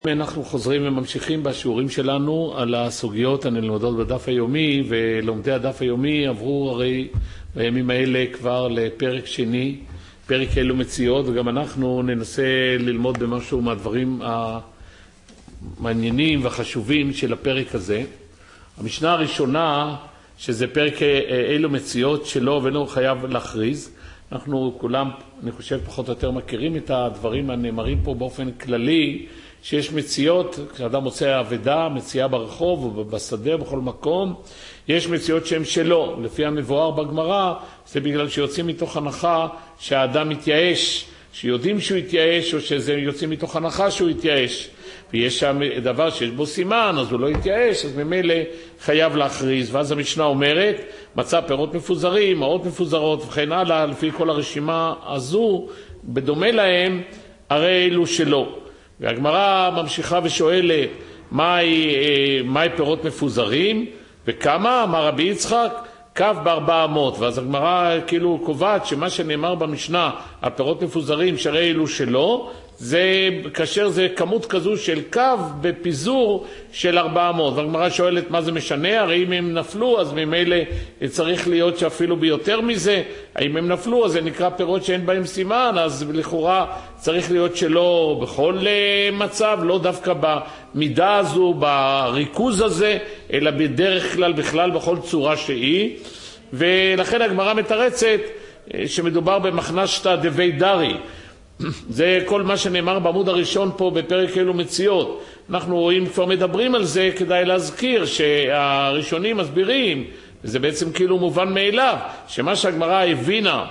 אנחנו חוזרים וממשיכים בשיעורים שלנו על הסוגיות הנלמדות בדף היומי, ולומדי הדף היומי עברו הרי בימים האלה כבר לפרק שני, פרק אלו מציאות, וגם אנחנו ננסה ללמוד במשהו מהדברים המעניינים והחשובים של הפרק הזה. המשנה הראשונה, שזה פרק אלו מציאות שלו ולא חייב להכריז, אנחנו כולם, אני חושב, פחות או יותר מכירים את הדברים הנאמרים פה באופן כללי, שיש מציאות, כשאדם מוצא עבדה, מציאה ברחוב או בשדה, בכל מקום, יש מציאות שהן שלו. לפי המבואר בגמרא, זה בגלל שיוצאים מתוך הנחה שהאדם מתייאש, שיודעים שהוא יתייאש, או שזה יוצאים מתוך הנחה שהוא יתייאש. ויש שם דבר שיש בו סימן, אז הוא לא יתייאש, אז ממילא חייב להכריז. ואז המשנה אומרת, מצא פירות מפוזרים, מעות מפוזרות וכן הלאה, לפי כל הרשימה הזו, בדומה להם, הרי אלו שלו. והגמרא ממשיכה ושואלת, מהי פירות מפוזרים וכמה? אמר רבי יצחק, קו ב400. ואז הגמרא כאילו קובעת שמה שנאמר במשנה, הפירות מפוזרים שהרי אלו שלו, זה כאשר זה כמות כזו של קו בפיזור של 400. והגמרא שואלת מה זה משנה, הרי אם הם נפלו אז ממילא צריך להיות שאפילו ביותר מזה, אם הם נפלו אז זה נקרא פירות שאין בהם סימן, אז לכאורה צריך להיות שלא בכל מצב, לא דווקא במידה הזו, בריכוז הזה, אלא בדרך כלל בכלל בכל צורה שהיא. ולכן הגמרא מתרצת שמדובר במחנשתא דבי דרי. זה כל מה שנאמר בעמוד הראשון פה בפרק אלו מציאות. אנחנו רואים, כבר מדברים על זה, כדאי להזכיר שהראשונים מסבירים, וזה בעצם כאילו מובן מאליו, שמה שהגמרא הבינה,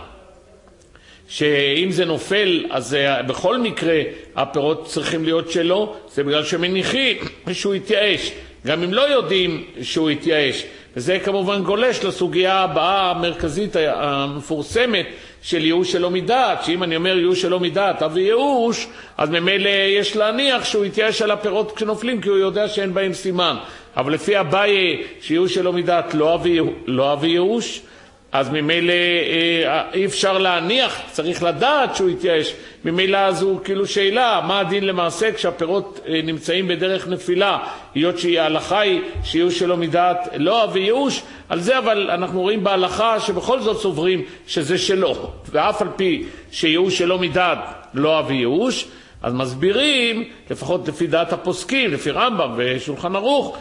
שאם זה נופל, אז בכל מקרה הפירות צריכים להיות שלו, זה בגלל שמניחים שהוא יתייאש, גם אם לא יודעים שהוא יתייאש. וזה כמובן גולש לסוגיה הבאה המרכזית המפורסמת של ייאוש שלא מדעת, שאם אני אומר ייאוש שלא מדעת, אבי ייאוש, אז ממילא יש להניח שהוא יתייאש על הפירות כשנופלים, כי הוא יודע שאין בהם סימן. אבל לפי אביי שייאוש שלא מדעת לא אבי ייאוש, אז ממילא אי אפשר להניח, צריך לדעת שהוא יתייאש. ממילא זו כאילו שאלה, מה הדין למעשה כשהפירות נמצאים בדרך נפילה, היות שההלכה היא שייאוש שלא מדעת לא אבי ייאוש, על זה אבל אנחנו רואים בהלכה שבכל זאת סוברים שזה שלו, ואף על פי שייאוש שלא מדעת לא אבי ייאוש, אז מסבירים, לפחות לפי דעת הפוסקים, לפי רמב"ם ושולחן ערוך,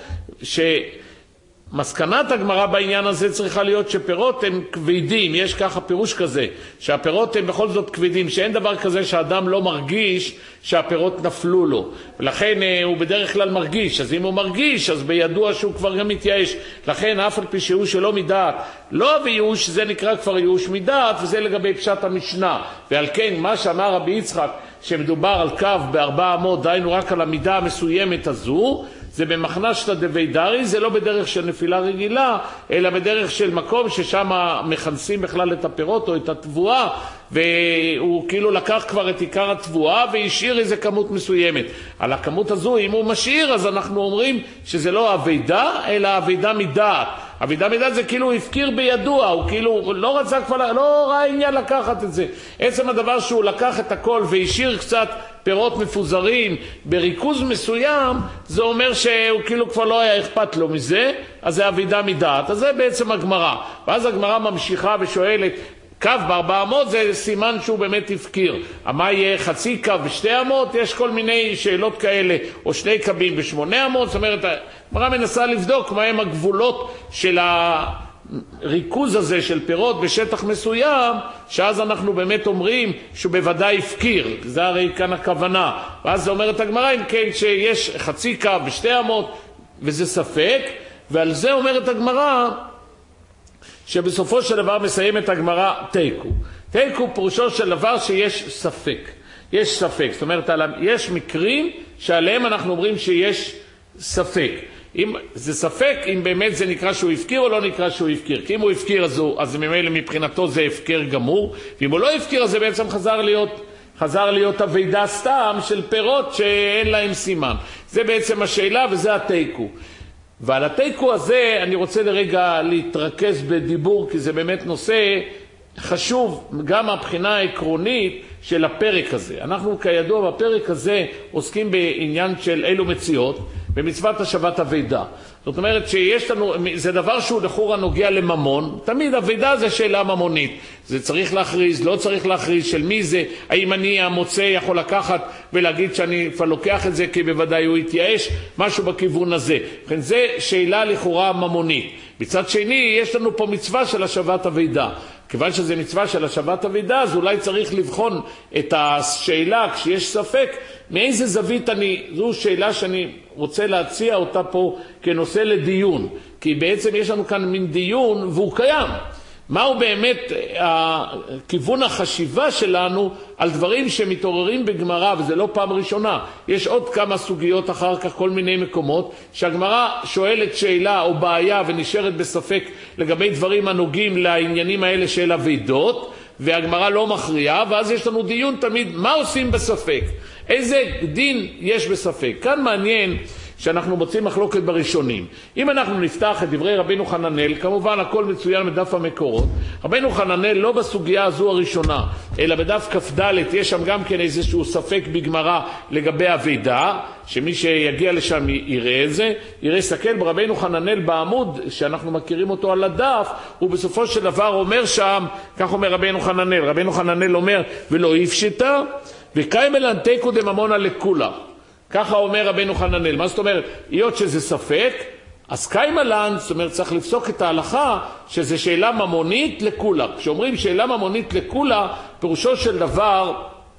מסקנת הגמרא בעניין הזה צריכה להיות שפירות הם כבדים, יש ככה פירוש כזה, שהפירות הם בכל זאת כבדים, שאין דבר כזה שאדם לא מרגיש שהפירות נפלו לו, ולכן הוא בדרך כלל מרגיש, אז אם הוא מרגיש, אז בידוע שהוא כבר גם מתייאש, לכן אף על פי שייאוש שלא מדעת, לא אבי ייאוש, זה נקרא כבר ייאוש מדעת, וזה לגבי פשט המשנה, ועל כן מה שאמר רבי יצחק, שמדובר על קו ב400, דיינו רק על המידה המסוימת הזו, זה במחנשתא דבי דרי, זה לא בדרך של נפילה רגילה, אלא בדרך של מקום ששם מכנסים בכלל את הפירות או את התבואה, והוא כאילו לקח כבר את עיקר התבואה והשאיר איזה כמות מסוימת. על הכמות הזו, אם הוא משאיר, אז אנחנו אומרים שזה לא אבידה, אלא אבידה מדעת. אבידה מדעת זה כאילו הפקיר בידוע, הוא כאילו לא רצה כבר, לא ראה עניין לקחת את זה. עצם הדבר שהוא לקח את הכל והשאיר קצת פירות מפוזרים בריכוז מסוים, זה אומר שהוא כאילו כבר לא היה אכפת לו מזה, אז זה אבידה מדעת. אז זה בעצם הגמרא. ואז הגמרא ממשיכה ושואלת, קו ב400 זה סימן שהוא באמת הפקיר. מה יהיה חצי קו ב200? יש כל מיני שאלות כאלה, או שני קבים ב800, זאת אומרת, הגמרא מנסה לבדוק מה הם הגבולות של הריכוז הזה של פירות בשטח מסוים, שאז אנחנו באמת אומרים שהוא בוודאי הפקיר, זה הרי כאן הכוונה. ואז זה אומרת הגמרא, אם כן, שיש חצי קו ב200, וזה ספק, ועל זה אומרת הגמרא, שבסופו של דבר מסיים את הגמרא תיקו. תיקו פירושו של דבר שיש ספק. יש ספק, זאת אומרת, יש מקרים שעליהם אנחנו אומרים שיש ספק. אם זה ספק, אם באמת זה נקרא שהוא הפקיר או לא נקרא שהוא הפקיר. כי אם הוא הפקיר אז ממילא מבחינתו זה הפקר גמור, ואם הוא לא הפקיר אז זה בעצם חזר להיות אבידה סתם של פירות שאין להם סימן. זה בעצם השאלה וזה התיקו. ועל התיקו הזה אני רוצה לרגע להתרכז בדיבור, כי זה באמת נושא חשוב גם הבחינה העקרונית של הפרק הזה. אנחנו כידוע בפרק הזה עוסקים בעניין של אילו מציאות במצוות השבת אבידה. זאת אומרת שיש לנו, זה דבר שהוא לכאורה נוגע לממון, תמיד אבידה זה שאלה ממונית, זה צריך להכריז, לא צריך להכריז, של מי זה, האם אני המוצא יכול לקחת ולהגיד שאני כבר לוקח את זה כי בוודאי הוא יתייאש, משהו בכיוון הזה. לכן זה שאלה לכאורה ממונית. מצד שני יש לנו פה מצווה של השבת אבידה. כיוון שזה מצווה של השבת אבידה, אז אולי צריך לבחון את השאלה כשיש ספק, מאיזה זווית זו שאלה שאני רוצה להציע אותה פה כנושא לדיון. כי בעצם יש לנו כאן מין דיון והוא קיים. מהו באמת כיוון החשיבה שלנו על דברים שמתעוררים בגמרא, וזה לא פעם ראשונה. יש עוד כמה סוגיות אחר כך, כל מיני מקומות, שהגמרא שואלת שאלה או בעיה ונשארת בספק לגבי דברים הנוגעים לעניינים האלה של אבידות, והגמרא לא מכריעה, ואז יש לנו דיון תמיד, מה עושים בספק? איזה דין יש בספק? כאן מעניין שאנחנו מוצאים מחלוקת בראשונים. אם אנחנו נפתח את דברי רבינו חננאל, כמובן הכל מצוין בדף המקורות, רבינו חננאל לא בסוגיה הזו הראשונה, אלא בדף כ"ד יש שם גם כן איזשהו ספק בגמרא לגבי אבידה, שמי שיגיע לשם יראה את זה, יראה סקל ברבינו חננאל בעמוד, שאנחנו מכירים אותו על הדף, הוא בסופו של דבר אומר שם, כך אומר רבינו חננאל אומר, ולא יפשיטה, וקיימל אנתיקו דממונה לכולה. ככה אומר רבינו חננאל. מה זאת אומרת? היות שזה ספק, אז קיימלן, זאת אומרת, צריך לפסוק את ההלכה שזה שאלה ממונית לכולה. כשאומרים שאלה ממונית לכולה, פירושו של דבר,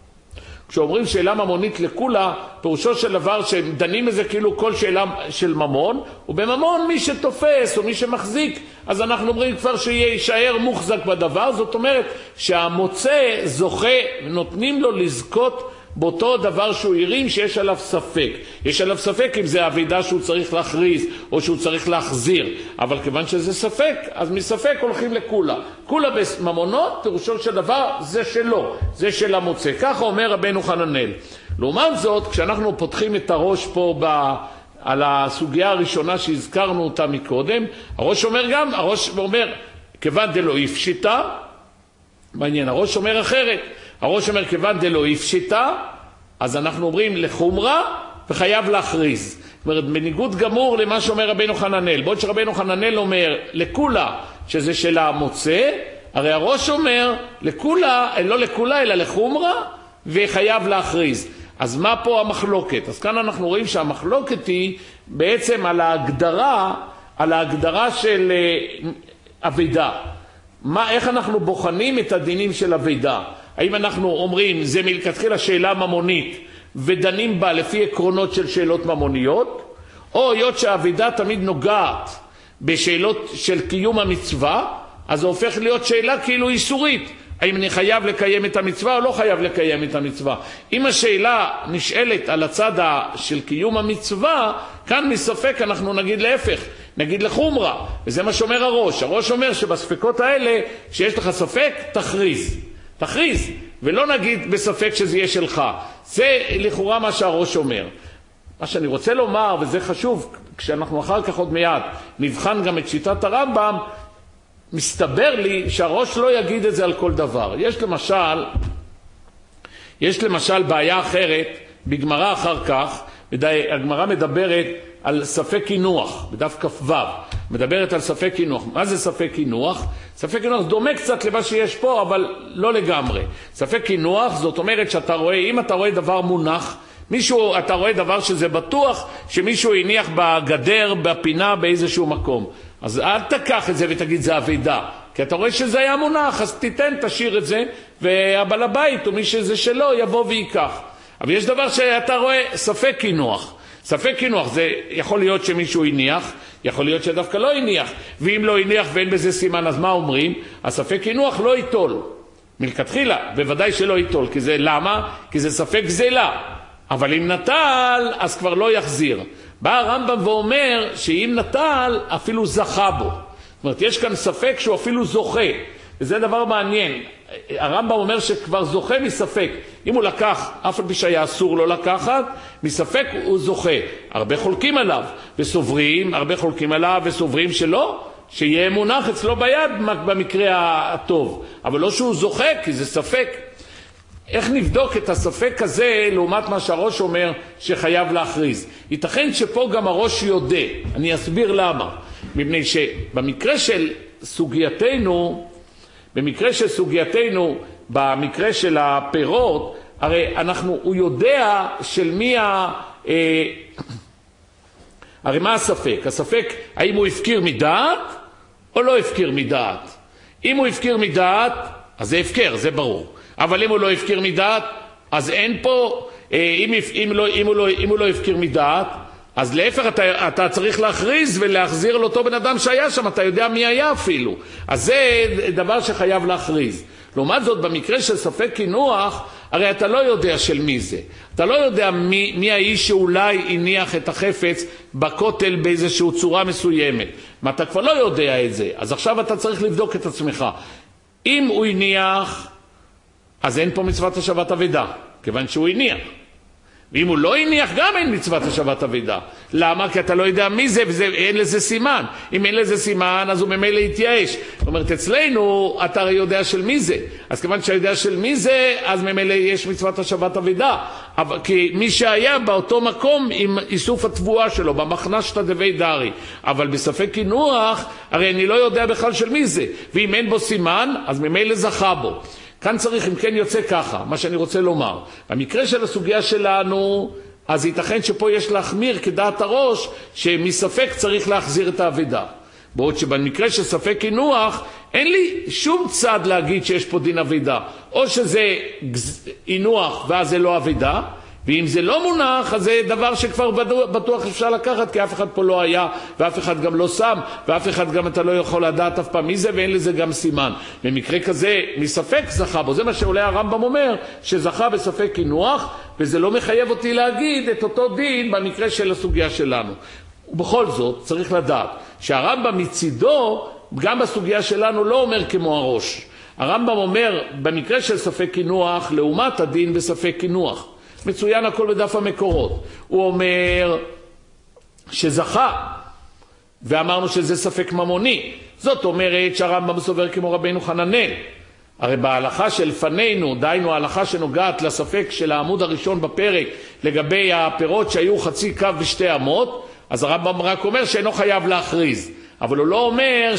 פירושו של דבר שדנים בזה כאילו כל שאלה של ממון, ובממון מי שתופס או מי שמחזיק, אז אנחנו אומרים כבר שישאר מוחזק בדבר, זאת אומרת שהמוצא זוכה, נותנים לו לזכות באותו דבר שהוא ירים שיש עליו ספק. יש עליו ספק אם זה אבידה שהוא צריך להכריז או שהוא צריך להחזיר. אבל כיוון שזה ספק, אז מספק הולכים לכולה. כולה בממונות, פירושו של דבר, זה שלו, זה של המוצא. ככה אומר רבנו חננאל. לעומת זאת, כשאנחנו פותחים את הראש פה על הסוגיה הראשונה שהזכרנו אותה מקודם, הראש אומר, כיוון דלא יפשיטה, מעניין, הראש אומר אחרת. הראש אומר כיוון דלא יפשיטה, אז אנחנו אומרים לחומרה וחייב להכריז. זאת אומרת, בניגוד גמור למה שאומר רבינו חננאל. בעוד שרבינו חננאל אומר לכולה, שזה של המוצא, הרי הראש אומר לכולה, לא לכולה אלא לחומרה, וחייב להכריז. אז מה פה המחלוקת? אז כאן אנחנו רואים שהמחלוקת היא בעצם על ההגדרה של אבידה. איך אנחנו בוחנים את הדינים של אבידה? האם אנחנו אומרים זה מלכתחילה שאלה ממונית ודנים בה לפי עקרונות של שאלות ממוניות, או היות שהאבידה תמיד נוגעת בשאלות של קיום המצווה, אז זה הופך להיות שאלה כאילו איסורית. האם אני חייב לקיים את המצווה או לא חייב לקיים את המצווה? אם השאלה נשאלת על הצד של קיום המצווה, כאן מספק אנחנו נגיד להפך, נגיד לחומרה, וזה מה שאומר הראש. הראש אומר שבספקות האלה, שיש לך ספק, תכריז, ולא נגיד בספק שזה יהיה שלך. זה לכאורה מה שהראש אומר. מה שאני רוצה לומר, וזה חשוב, כשאנחנו אחר כך עוד מיד נבחן גם את שיטת הרמב"ם, מסתבר לי שהראש לא יגיד את זה על כל דבר. יש למשל בעיה אחרת בגמרא אחר כך, הגמרא מדברת על ספק קינוח, בדף כ"ו, מדברת על ספק קינוח. מה זה ספק קינוח? ספק קינוח דומה קצת למה שיש פה, אבל לא לגמרי. ספק קינוח זאת אומרת שאתה רואה, אם אתה רואה דבר מונח, אתה רואה דבר שזה בטוח שמישהו הניח בגדר, בפינה, באיזשהו מקום. אז אל תקח את זה ותגיד זה אבידה, כי אתה רואה שזה היה מונח, אז תשאיר את זה, והבעל הבית או מי שזה שלו יבוא ויקח. אבל יש דבר שאתה רואה ספק קינוח. ספק קינוח זה יכול להיות שמישהו הניח, יכול להיות שדווקא לא הניח, ואם לא הניח ואין בזה סימן, אז מה אומרים? הספק קינוח לא ייטול. מלכתחילה, בוודאי שלא ייטול, כי זה למה? כי זה ספק גזלה. אבל אם נטל, אז כבר לא יחזיר. בא הרמב"ם ואומר שאם נטל, אפילו זכה בו. זאת אומרת, יש כאן ספק שהוא אפילו זוכה. וזה דבר מעניין. הרמב"ם אומר שכבר זוכה מספק. אם הוא לקח, אף על פי שהיה אסור לא לקחת, מספק הוא זוכה. הרבה חולקים עליו וסוברים שלא, שיהיה מונח אצלו ביד במקרה הטוב, אבל לא שהוא זוכה, כי זה ספק. איך נבדוק את הספק הזה לעומת מה שהראש אומר שחייב להכריז? ייתכן שפה גם הראש יודע. אני אסביר למה. מפני שבמקרה של סוגייתנו, במקרה של הפירות, הרי הוא יודע של מי הרי מה הספק? הספק האם הוא הפקיר מדעת או לא הפקיר מדעת. אם הוא הפקיר מדעת, אז זה הפקר, זה ברור. אבל אם הוא לא הפקיר מדעת, אז אין פה, אם הוא לא הפקיר מדעת, אז להפך אתה צריך להכריז ולהחזיר לאותו בן אדם שהיה שם, אתה יודע מי היה אפילו. אז זה דבר שחייב להכריז. לעומת זאת, במקרה של ספק קינוח, הרי אתה לא יודע של מי זה. אתה לא יודע מי האיש שאולי הניח את החפץ בכותל באיזושהי צורה מסוימת. אתה כבר לא יודע את זה. אז עכשיו אתה צריך לבדוק את עצמך. אם הוא הניח, אז אין פה מצוות השבת אבדה, כיוון שהוא הניח. ואם הוא לא הניח, גם אין מצוות השבת אבדה. למה? כי אתה לא יודע מי זה, ואין לזה סימן. אם אין לזה סימן, אז הוא ממילא יתייאש. זאת אומרת, אצלנו אתה הרי יודע של מי זה. אז כיוון שאתה יודע של מי זה, אז ממילא יש מצוות השבת אבדה. כי מי שהיה באותו מקום עם איסוף התבואה שלו, במחנשתא דבי דרי. אבל בספק קינוח, הרי אני לא יודע בכלל של מי זה. ואם אין בו סימן, אז ממילא זכה בו. כאן צריך, אם כן יוצא ככה, מה שאני רוצה לומר. במקרה של הסוגיה שלנו, אז ייתכן שפה יש להחמיר כדעת הראש, שמספק צריך להחזיר את האבדה. בעוד שבמקרה של ספק קינוח, אין לי שום צד להגיד שיש פה דין אבדה. או שזה אינוח ואז זה לא אבדה, ואם זה לא מונח, אז זה דבר שכבר בטוח אפשר לקחת, כי אף אחד פה לא היה, ואף אחד גם לא שם, ואף אחד גם אתה לא יכול לדעת אף פעם מי זה, ואין לזה גם סימן. במקרה כזה, מספק זכה בו. זה מה שעולה הרמב"ם אומר, שזכה בספק קינוח, וזה לא מחייב אותי להגיד את אותו דין במקרה של הסוגיה שלנו. ובכל זאת, צריך לדעת, שהרמב"ם מצידו, גם בסוגיה שלנו, לא אומר כמו הראש. הרמב"ם אומר, במקרה של ספק קינוח, לעומת הדין בספק קינוח. מצוין הכל בדף המקורות. הוא אומר שזכה, ואמרנו שזה ספק ממוני. זאת אומרת שהרמב"ם סובר כמו רבנו חננאל. הרי בהלכה שלפנינו, דהיינו ההלכה שנוגעת לספק של העמוד הראשון בפרק, לגבי הפירות שהיו חצי קו בשתי אמות, אז הרמב"ם רק אומר שאינו חייב להכריז. אבל הוא לא אומר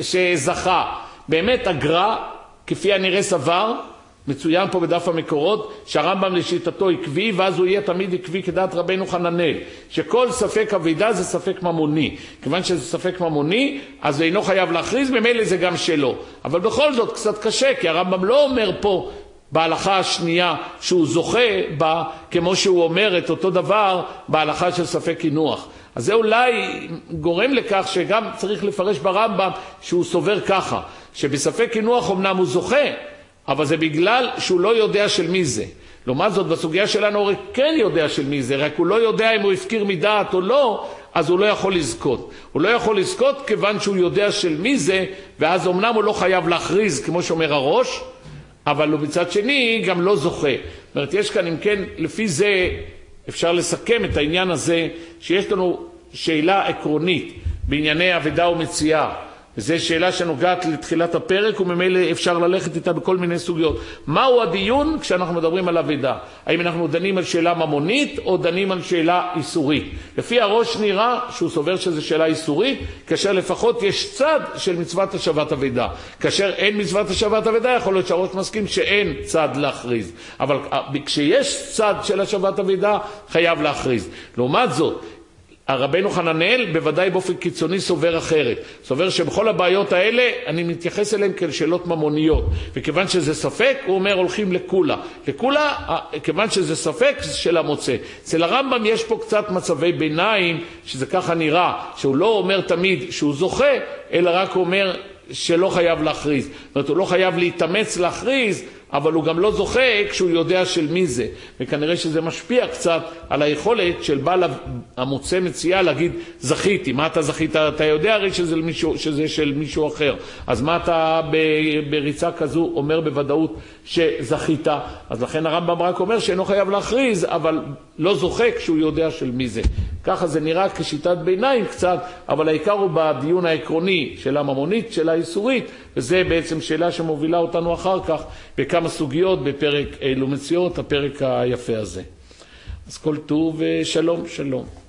שזכה. באמת הגר"א, כפי הנראה סבר, מצוין פה בדף המקורות, שהרמב"ם לשיטתו עקבי, ואז הוא יהיה תמיד עקבי כדעת רבנו חננאל, שכל ספק אבדה זה ספק ממוני. כיוון שזה ספק ממוני, אז זה אינו חייב להכריז, ממילא זה גם שלו. אבל בכל זאת קצת קשה, כי הרמב"ם לא אומר פה בהלכה השנייה שהוא זוכה בה, כמו שהוא אומר את אותו דבר בהלכה של ספק קינוח. אז זה אולי גורם לכך שגם צריך לפרש ברמב"ם שהוא סובר ככה, שבספק קינוח אמנם הוא זוכה, אבל זה בגלל שהוא לא יודע של מי זה. לעומת זאת, בסוגיה שלנו הוא כן יודע של מי זה, רק הוא לא יודע אם הוא הפקיר מדעת או לא, אז הוא לא יכול לזכות. הוא לא יכול לזכות כיוון שהוא יודע של מי זה, ואז אמנם הוא לא חייב להכריז, כמו שאומר הראש, אבל הוא בצד שני גם לא זוכה. זאת אומרת, יש כאן, אם כן, לפי זה אפשר לסכם את העניין הזה, שיש לנו שאלה עקרונית בענייני אבדה ומציאה. וזו שאלה שנוגעת לתחילת הפרק, וממילא אפשר ללכת איתה בכל מיני סוגיות. מהו הדיון כשאנחנו מדברים על אבדה? האם אנחנו דנים על שאלה ממונית, או דנים על שאלה איסורית? לפי הראש נראה שהוא סובר שזו שאלה איסורית, כאשר לפחות יש צד של מצוות השבת אבדה. כאשר אין מצוות השבת אבדה, יכול להיות שהראש מסכים שאין צד להכריז. אבל כשיש צד של השבת אבדה, חייב להכריז. לעומת זאת, הרבנו חננאל בוודאי באופן קיצוני סובר אחרת. סובר שבכל הבעיות האלה אני מתייחס אליהן כאל שאלות ממוניות. וכיוון שזה ספק, הוא אומר הולכים לקולה. לקולה, כיוון שזה ספק, זה של המוצא. אצל הרמב"ם יש פה קצת מצבי ביניים, שזה ככה נראה, שהוא לא אומר תמיד שהוא זוכה, אלא רק אומר שלא חייב להכריז. זאת אומרת, הוא לא חייב להתאמץ להכריז, אבל הוא גם לא זוכה כשהוא יודע של מי זה. וכנראה שזה משפיע קצת על היכולת של בעל המוצא מציאה להגיד, זכיתי. מה אתה זכית? אתה יודע הרי שזה של מישהו אחר. אז מה אתה בריצה כזו אומר בוודאות שזכית. אז לכן הרמב"ם רק אומר שאינו חייב להכריז, אבל לא זוכה כשהוא יודע של מי זה. ככה זה נראה כשיטת ביניים קצת, אבל העיקר הוא בדיון העקרוני של הממונית, של האיסורית, וזה בעצם שאלה שמובילה אותנו אחר כך בכמה סוגיות בפרק אילו מציאות, הפרק היפה הזה. אז כל טוב ושלום, שלום.